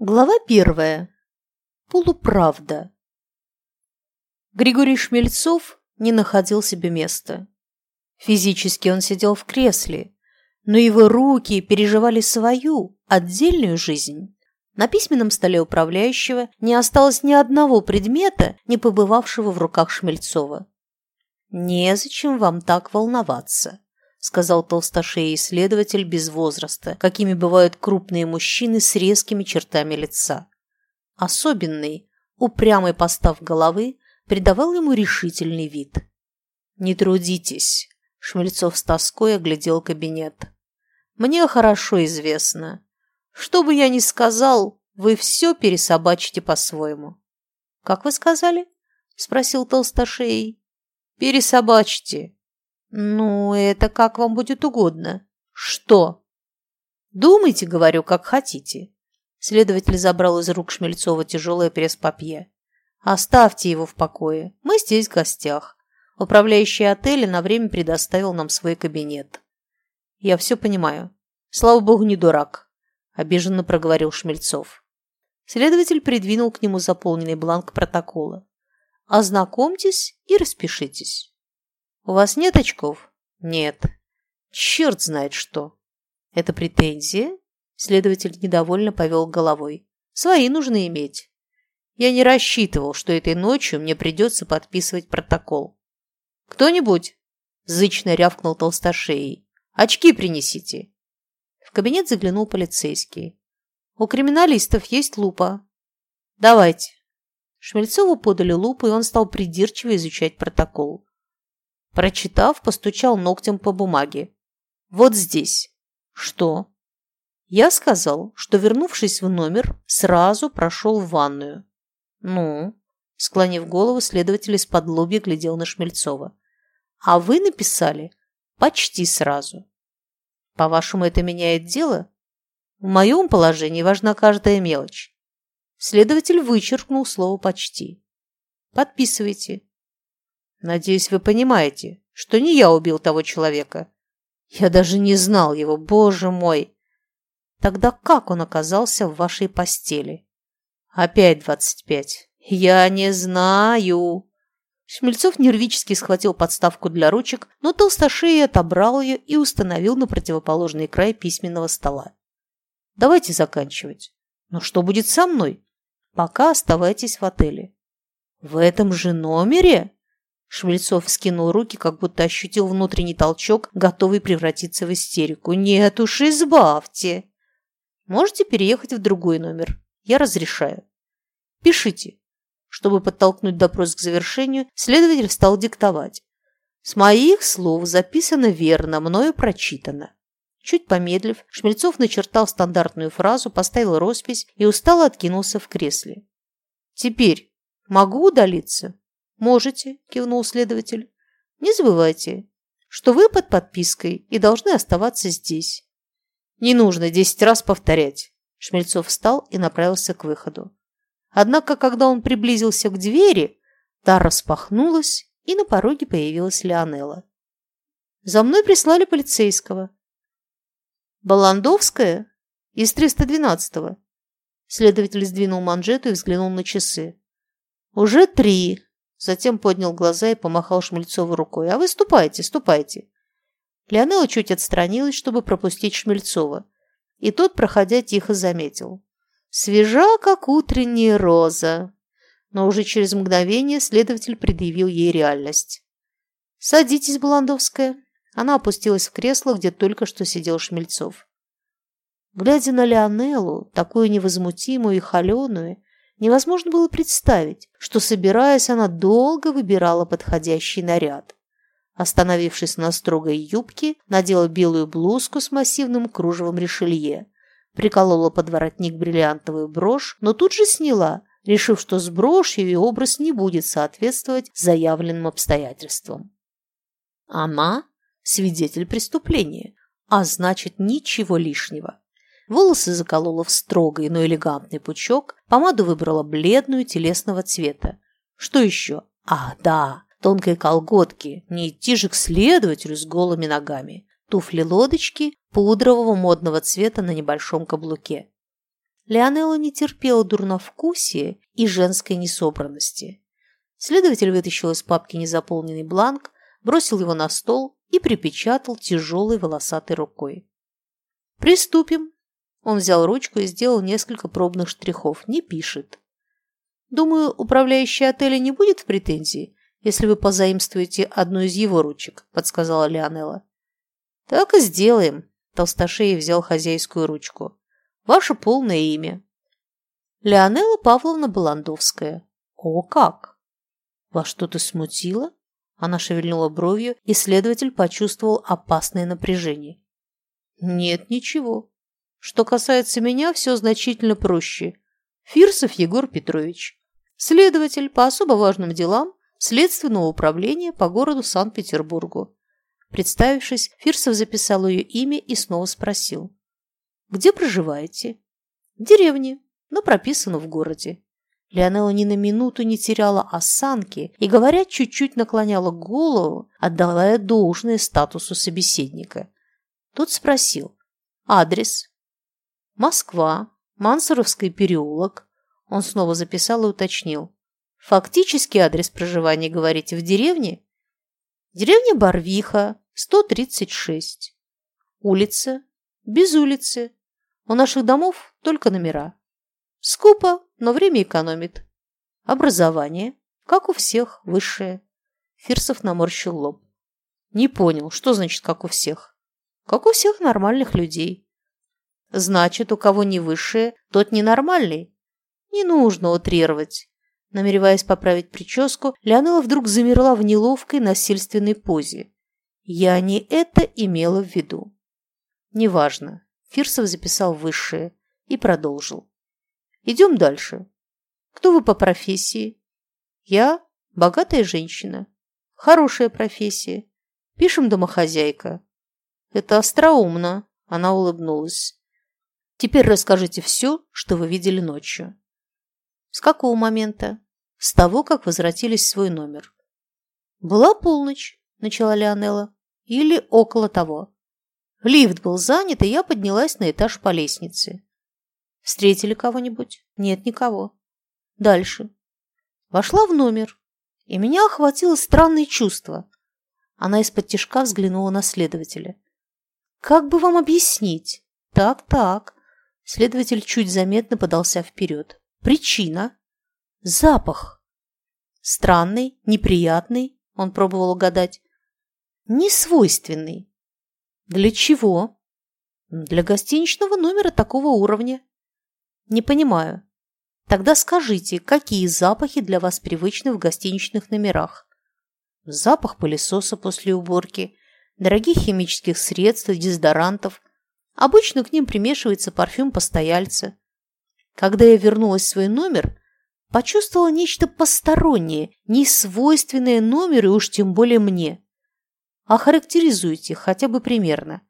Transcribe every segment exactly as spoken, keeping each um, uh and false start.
Глава первая. Полуправда. Григорий Шмельцов не находил себе места. Физически он сидел в кресле, но его руки переживали свою, отдельную жизнь. На письменном столе управляющего не осталось ни одного предмета, не побывавшего в руках Шмельцова. «Незачем вам так волноваться», — сказал толстошеий исследователь без возраста, какими бывают крупные мужчины с резкими чертами лица. Особенный, упрямый постав головы придавал ему решительный вид. «Не трудитесь», — Шмельцов с тоской оглядел кабинет. «Мне хорошо известно. Что бы я ни сказал, вы все пересобачите по-своему». «Как вы сказали?» — спросил толстошеий. «Пересобачите». «Ну, это как вам будет угодно». «Что?» «Думайте, говорю, как хотите». Следователь забрал из рук Шмельцова тяжелое пресс-папье. «Оставьте его в покое. Мы здесь в гостях. Управляющий отеля на время предоставил нам свой кабинет». «Я все понимаю. Слава богу, не дурак», – обиженно проговорил Шмельцов. Следователь придвинул к нему заполненный бланк протокола. «Ознакомьтесь и распишитесь». «У вас нет очков?» «Нет». «Черт знает что». «Это претензия?» Следователь недовольно повел головой. «Свои нужно иметь. Я не рассчитывал, что этой ночью мне придется подписывать протокол». «Кто-нибудь?» – зычно рявкнул толстошеей. «Очки принесите». В кабинет заглянул полицейский. «У криминалистов есть лупа». «Давайте». Шмельцову подали лупу, и он стал придирчиво изучать протокол. Прочитав, постучал ногтем по бумаге. «Вот здесь». «Что?» «Я сказал, что, вернувшись в номер, сразу прошел в ванную». «Ну?» Склонив голову, следователь из-под лобья глядел на Шмельцова. «А вы написали почти сразу». «По-вашему, это меняет дело?» «В моем положении важна каждая мелочь». Следователь вычеркнул слово «почти». «Подписывайте». «Надеюсь, вы понимаете, что не я убил того человека. Я даже не знал его, боже мой!» «Тогда как он оказался в вашей постели?» «Опять двадцать пять. Я не знаю». Шмельцов нервически схватил подставку для ручек, но толстошея отобрал ее и установил на противоположный край письменного стола. «Давайте заканчивать. Но что будет со мной? Пока оставайтесь в отеле». «В этом же номере?» Шмельцов вскинул руки, как будто ощутил внутренний толчок, готовый превратиться в истерику. «Нет уж, избавьте!» «Можете переехать в другой номер. Я разрешаю». «Пишите». Чтобы подтолкнуть допрос к завершению, следователь стал диктовать. «С моих слов записано верно, мною прочитано». Чуть помедлив, Шмельцов начертал стандартную фразу, поставил роспись и устало откинулся в кресле. «Теперь могу удалиться?» «Можете», – кивнул следователь. «Не забывайте, что вы под подпиской и должны оставаться здесь». «Не нужно десять раз повторять». Шмельцов встал и направился к выходу. Однако, когда он приблизился к двери, та распахнулась, и на пороге появилась Леонела. «За мной прислали полицейского». «Баландовская? Из триста двенадцатого». Следователь сдвинул манжету и взглянул на часы. «Уже три». Затем поднял глаза и помахал Шмельцову рукой. «А вы ступайте, ступайте». Леонела чуть отстранилась, чтобы пропустить Шмельцова, и тот, проходя, тихо заметил. «Свежа, как утренняя роза». Но уже через мгновение следователь предъявил ей реальность. «Садитесь, Баландовская». Она опустилась в кресло, где только что сидел Шмельцов. Глядя на Леонеллу, такую невозмутимую и холеную, невозможно было представить, что, собираясь, она долго выбирала подходящий наряд. Остановившись на строгой юбке, надела белую блузку с массивным кружевом решелье, приколола под воротник бриллиантовую брошь, но тут же сняла, решив, что с брошью ее образ не будет соответствовать заявленным обстоятельствам. Она – свидетель преступления, а значит, ничего лишнего. Волосы заколола в строгий, но элегантный пучок, помаду выбрала бледную, телесного цвета. Что еще? Ах, да, тонкие колготки, не идти же к следователю с голыми ногами. Туфли-лодочки пудрового модного цвета на небольшом каблуке. Леонелла не терпела дурновкусия и женской несобранности. Следователь вытащил из папки незаполненный бланк, бросил его на стол и припечатал тяжелой волосатой рукой. «Приступим». Он взял ручку и сделал несколько пробных штрихов. Не пишет. «Думаю, управляющий отеля не будет в претензии, если вы позаимствуете одну из его ручек», – подсказала Леонелла. «Так и сделаем», – Толстошеев взял хозяйскую ручку. «Ваше полное имя?» «Леонелла Павловна Баландовская». «О, как! Вас что-то смутило?» Она шевельнула бровью, и следователь почувствовал опасное напряжение. «Нет, ничего. Что касается меня, все значительно проще. Фирсов Егор Петрович. Следователь по особо важным делам Следственного управления по городу Санкт-Петербургу». Представившись, Фирсов записал ее имя и снова спросил. «Где проживаете?» «В деревне, но прописано в городе». Леонелла ни на минуту не теряла осанки и, говоря, чуть-чуть наклоняла голову, отдавая должное статусу собеседника. Тот спросил. «Адрес?» «Москва, Мансоровский переулок». Он снова записал и уточнил. «Фактический адрес проживания, говорите, в деревне?» «Деревня Барвиха, сто тридцать шесть. Улица? Без улицы. У наших домов только номера. Скупо, но время экономит. Образование, как у всех, высшее». Фирсов наморщил лоб. «Не понял, что значит «как у всех»?» «Как у всех нормальных людей». «Значит, у кого не высшее, тот ненормальный?» «Не нужно утрировать». Намереваясь поправить прическу, Леонелла вдруг замерла в неловкой насильственной позе. «Я не это имела в виду». «Неважно». Фирсов записал высшее и продолжил. «Идем дальше. Кто вы по профессии?» «Я богатая женщина. Хорошая профессия. Пишем домохозяйка». «Это остроумно», – она улыбнулась. «Теперь расскажите все, что вы видели ночью». «С какого момента?» «С того, как возвратились в свой номер». «Была полночь», – начала Леонелла. «Или около того. Лифт был занят, и я поднялась на этаж по лестнице». «Встретили кого-нибудь?» «Нет, никого». «Дальше». «Вошла в номер, и меня охватило странное чувство». Она из-под тишка взглянула на следователя. «Как бы вам объяснить?» «Так, так». Следователь чуть заметно подался вперед. «Причина?» «Запах». «Странный, неприятный», – он пробовал угадать. «Несвойственный». «Для чего?» «Для гостиничного номера такого уровня». «Не понимаю. Тогда скажите, какие запахи для вас привычны в гостиничных номерах?» «Запах пылесоса после уборки, дорогих химических средств и дезодорантов. Обычно к ним примешивается парфюм постояльца. Когда я вернулась в свой номер, почувствовала нечто постороннее, несвойственное номеру и уж тем более мне. Охарактеризуйте хотя бы примерно».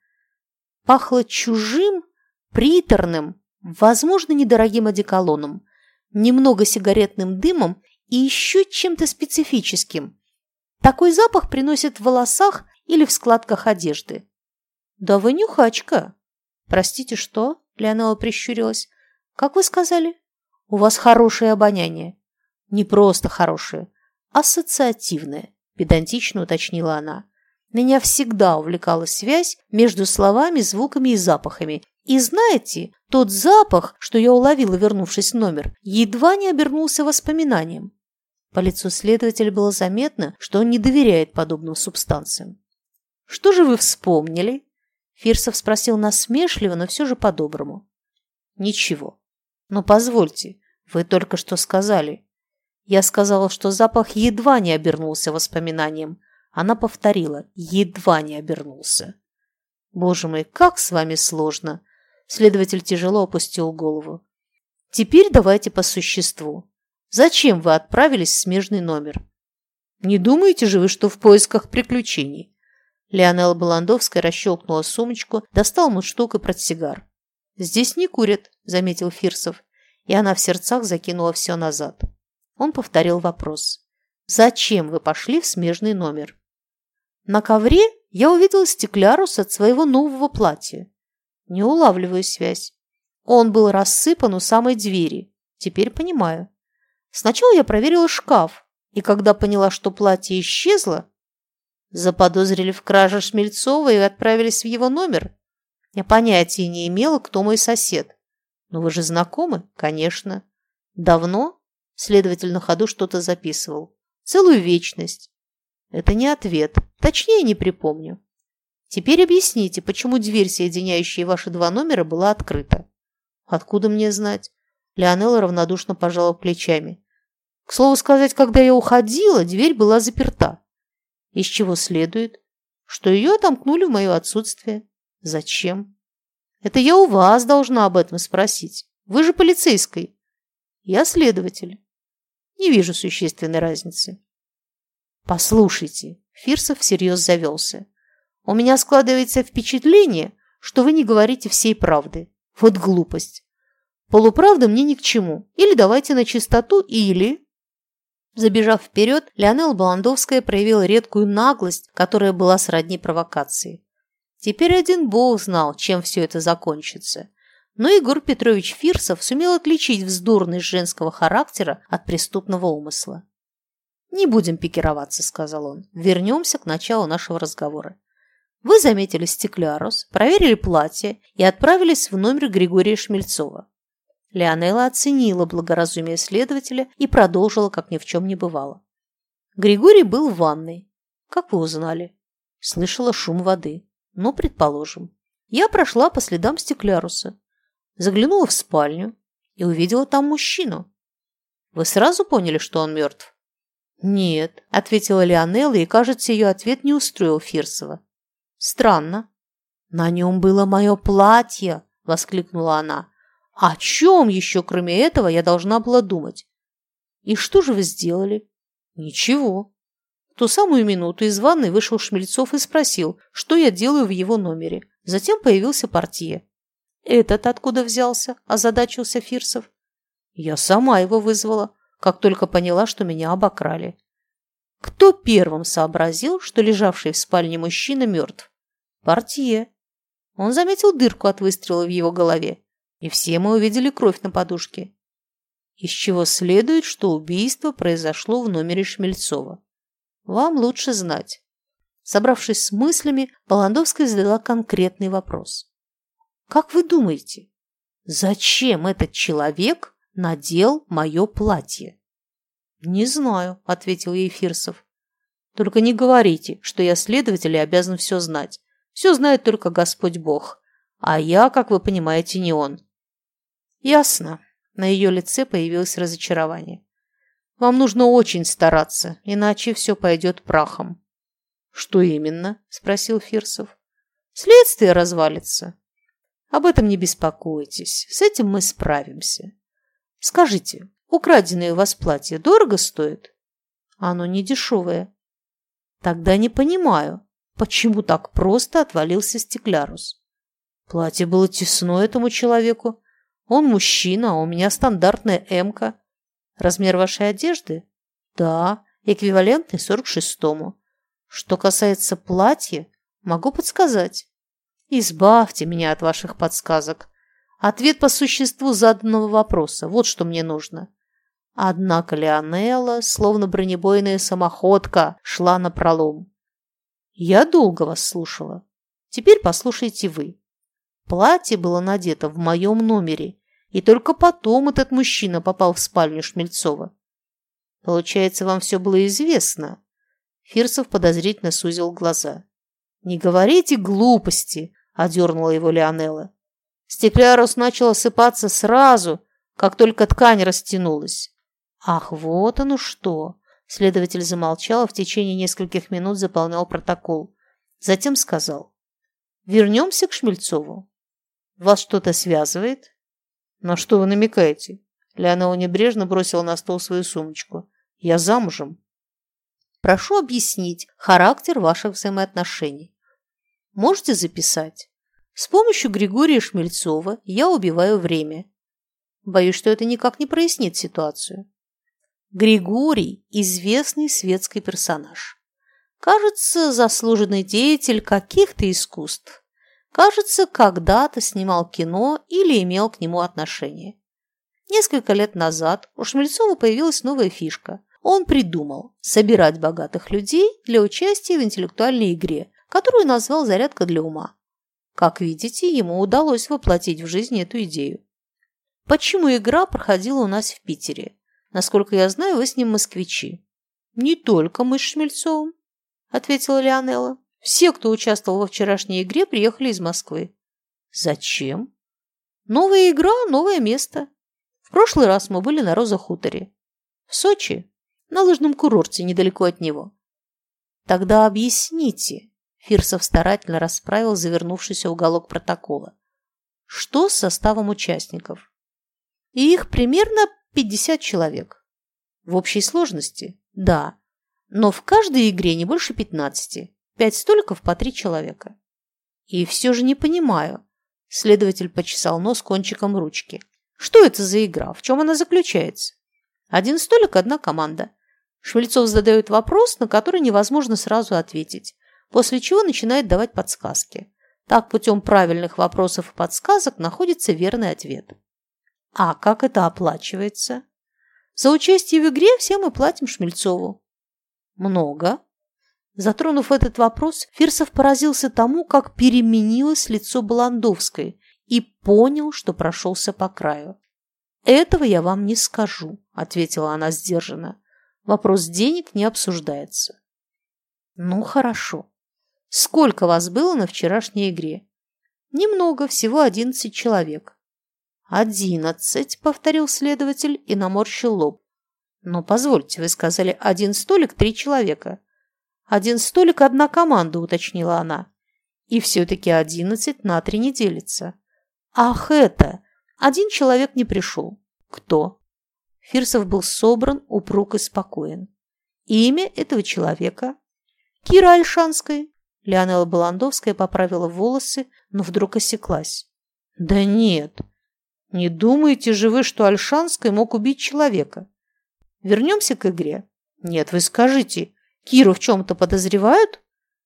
Пахло чужим, приторным, возможно, недорогим одеколоном, немного сигаретным дымом и еще чем-то специфическим. Такой запах приносит в волосах или в складках одежды. «Да вы нюхачка». «Простите, что?» – Леонелла прищурилась. «Как вы сказали?» «У вас хорошее обоняние». «Не просто хорошее, ассоциативное», – педантично уточнила она. «Меня всегда увлекала связь между словами, звуками и запахами. И знаете, тот запах, что я уловила, вернувшись в номер, едва не обернулся воспоминанием». По лицу следователя было заметно, что он не доверяет подобным субстанциям. «Что же вы вспомнили?» Фирсов спросил насмешливо, но все же по-доброму. «Ничего. Но позвольте, вы только что сказали». Я сказала, что запах едва не обернулся воспоминанием. Она повторила: «Едва не обернулся». «Боже мой, как с вами сложно!» Следователь тяжело опустил голову. «Теперь давайте по существу. Зачем вы отправились в смежный номер?» «Не думаете же вы, что в поисках приключений?» Леонелла Баландовская расщелкнула сумочку, достала мундштук и портсигар. «Здесь не курят», – заметил Фирсов, и она в сердцах закинула все назад. Он повторил вопрос. «Зачем вы пошли в смежный номер?» «На ковре я увидела стеклярус от своего нового платья». «Не улавливаю связь». Он был рассыпан у самой двери. Теперь понимаю. Сначала я проверила шкаф, и когда поняла, что платье исчезло, заподозрили в краже Шмельцова и отправились в его номер. Я понятия не имела, кто мой сосед. Но вы же знакомы? Конечно. Давно? Следователь на ходу что-то записывал. Целую вечность. Это не ответ. Точнее, не припомню. Теперь объясните, почему дверь, соединяющая ваши два номера, была открыта. Откуда мне знать? Леонелла равнодушно пожала плечами. К слову сказать, когда я уходила, дверь была заперта. Из чего следует, что ее отомкнули в мое отсутствие. Зачем? Это я у вас должна об этом спросить. Вы же полицейский. Я следователь. Не вижу существенной разницы. Послушайте, Фирсов всерьез завелся. У меня складывается впечатление, что вы не говорите всей правды. Вот глупость. Полуправда мне ни к чему. Или давайте на чистоту, или... Забежав вперед, Леонелла Баландовская проявила редкую наглость, которая была сродни провокации. Теперь один бог знал, чем все это закончится. Но Егор Петрович Фирсов сумел отличить вздорность женского характера от преступного умысла. «Не будем пикироваться», — сказал он. «Вернемся к началу нашего разговора. Вы заметили стеклярус, проверили платье и отправились в номер Григория Шмельцова». Леонелла оценила благоразумие следователя и продолжила, как ни в чем не бывало. «Григорий был в ванной. Как вы узнали?» «Слышала шум воды. Ну, предположим. Я прошла по следам стекляруса, заглянула в спальню и увидела там мужчину. Вы сразу поняли, что он мертв?» «Нет», — ответила Леонелла, и, кажется, ее ответ не устроил Фирсова. «Странно». «На нем было мое платье!» — воскликнула она. «О чем еще, кроме этого, я должна была думать?» «И что же вы сделали?» «Ничего». В ту самую минуту из ванной вышел Шмельцов и спросил, что я делаю в его номере. Затем появился портье. «Этот откуда взялся?» – озадачился Фирсов. «Я сама его вызвала, как только поняла, что меня обокрали». Кто первым сообразил, что лежавший в спальне мужчина мертв? Портье. Он заметил дырку от выстрела в его голове, и все мы увидели кровь на подушке. Из чего следует, что убийство произошло в номере Шмельцова. Вам лучше знать. Собравшись с мыслями, Баландовская задала конкретный вопрос. Как вы думаете, зачем этот человек надел мое платье? Не знаю, ответил ей Фирсов. Только не говорите, что я следователь и обязан все знать. Все знает только Господь Бог. А я, как вы понимаете, не он. Ясно. На ее лице появилось разочарование. Вам нужно очень стараться, иначе все пойдет прахом. Что именно? Спросил Фирсов. Следствие развалится. Об этом не беспокойтесь. С этим мы справимся. Скажите, украденное у вас платье дорого стоит? Оно не дешевое. Тогда не понимаю, почему так просто отвалился стеклярус. Платье было тесно этому человеку. Он мужчина, а у меня стандартная эмка. Размер вашей одежды? Да, эквивалентный сорок шестому. Что касается платья, могу подсказать. Избавьте меня от ваших подсказок. Ответ по существу заданного вопроса. Вот что мне нужно. Однако Леонелла, словно бронебойная самоходка, шла напролом. Я долго вас слушала. Теперь послушайте вы. Платье было надето в моем номере, и только потом этот мужчина попал в спальню Шмельцова. Получается, вам все было известно? Фирсов подозрительно сузил глаза. Не говорите глупости, одернула его Леонелла. Стеклярус начал осыпаться сразу, как только ткань растянулась. Ах, вот оно что! Следователь замолчал, и в течение нескольких минут заполнял протокол. Затем сказал. Вернемся к Шмельцову. Вас что-то связывает? На что вы намекаете? Леонелла небрежно бросила на стол свою сумочку. Я замужем. Прошу объяснить характер ваших взаимоотношений. Можете записать? С помощью Григория Шмельцова я убиваю время. Боюсь, что это никак не прояснит ситуацию. Григорий – известный светский персонаж. Кажется, заслуженный деятель каких-то искусств. Кажется, когда-то снимал кино или имел к нему отношение. Несколько лет назад у Шмельцова появилась новая фишка. Он придумал собирать богатых людей для участия в интеллектуальной игре, которую назвал «Зарядка для ума». Как видите, ему удалось воплотить в жизнь эту идею. Почему игра проходила у нас в Питере? Насколько я знаю, вы с ним москвичи. Не только мы с Шмельцовым, ответила Леонелла. Все, кто участвовал во вчерашней игре, приехали из Москвы. Зачем? Новая игра, новое место. В прошлый раз мы были на Роза-хуторе. В Сочи, на лыжном курорте, недалеко от него. Тогда объясните. Фирсов старательно расправил завернувшийся уголок протокола. Что с составом участников? И их примерно пятьдесят человек. В общей сложности? Да. Но в каждой игре не больше пятнадцати. Пять столиков по три человека. И все же не понимаю. Следователь почесал нос кончиком ручки. Что это за игра? В чем она заключается? Один столик, одна команда. Шмельцов задает вопрос, на который невозможно сразу ответить, после чего начинает давать подсказки. Так, путем правильных вопросов и подсказок находится верный ответ. А как это оплачивается? За участие в игре все мы платим Шмельцову. Много. Затронув этот вопрос, Фирсов поразился тому, как переменилось лицо Баландовской, и понял, что прошелся по краю. «Этого я вам не скажу», – ответила она сдержанно. «Вопрос денег не обсуждается». «Ну, хорошо. Сколько вас было на вчерашней игре?» «Немного, всего одиннадцать человек». «Одиннадцать», – повторил следователь и наморщил лоб. «Но позвольте, вы сказали, один столик, три человека». «Один столик, одна команда», – уточнила она. «И все-таки одиннадцать на три не делится». «Ах, это! Один человек не пришел». «Кто?» Фирсов был собран, упруг и спокоен. «Имя этого человека?» «Кира Ольшанская». Леонелла Баландовская поправила волосы, но вдруг осеклась. «Да нет, не думаете же вы, что Ольшанский мог убить человека? Вернемся к игре?» «Нет, вы скажите, Киру в чем-то подозревают?»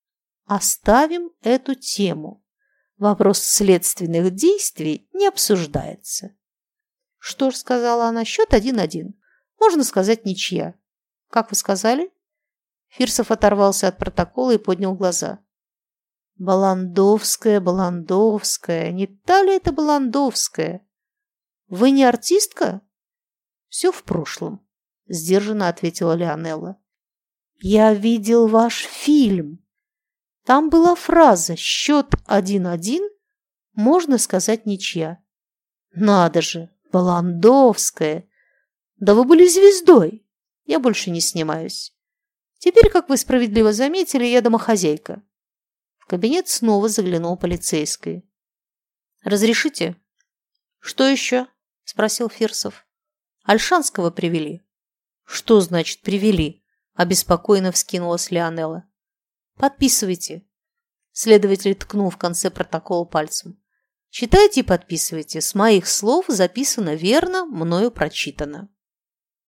«Оставим эту тему. Вопрос следственных действий не обсуждается». «Что ж», — сказала она, — «счет один-один. Можно сказать, ничья». «Как вы сказали?» Фирсов оторвался от протокола и поднял глаза. «Баландовская, Баландовская, не та ли это Баландовская? Вы не артистка?» «Все в прошлом», — сдержанно ответила Леонелла. «Я видел ваш фильм. Там была фраза «счет один-один», можно сказать, ничья». «Надо же, Баландовская! Да вы были звездой. Я больше не снимаюсь. Теперь, как вы справедливо заметили, я домохозяйка». В кабинет снова заглянул полицейский. «Разрешите?» «Что еще?» – спросил Фирсов. «Ольшанского привели». «Что значит «привели»?» – обеспокоенно вскинулась Леонелла. «Подписывайте». Следователь ткнул в конце протокола пальцем. «Читайте и подписывайте. С моих слов записано верно, мною прочитано».